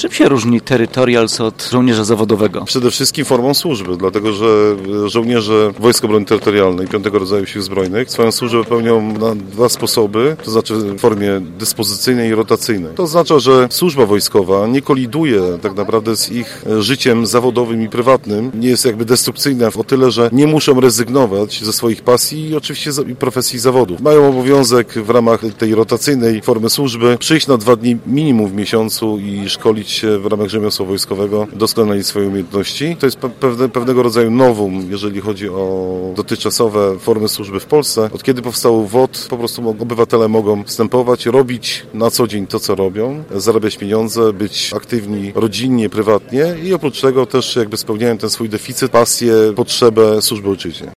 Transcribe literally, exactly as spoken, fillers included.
Czym się różni Territorials od żołnierza zawodowego? Przede wszystkim formą służby, dlatego że żołnierze Wojsk Obrony Terytorialnej piątego rodzaju Sił Zbrojnych swoją służbę pełnią na dwa sposoby, to znaczy w formie dyspozycyjnej i rotacyjnej. To oznacza, że służba wojskowa nie koliduje tak naprawdę z ich życiem zawodowym i prywatnym, nie jest jakby destrukcyjna o tyle, że nie muszą rezygnować ze swoich pasji i oczywiście i profesji zawodów. Mają obowiązek w ramach tej rotacyjnej formy służby przyjść na dwa dni minimum w miesiącu i szkolić się w ramach rzemiosła wojskowego, doskonalić swoje umiejętności. To jest pewne, pewnego rodzaju nowum, jeżeli chodzi o dotychczasowe formy służby w Polsce. Od kiedy powstał W O T, po prostu obywatele mogą wstępować, robić na co dzień to, co robią, zarabiać pieniądze, być aktywni rodzinnie, prywatnie i oprócz tego też jakby spełniają ten swój deficyt, pasję, potrzebę służby ojczyźnie.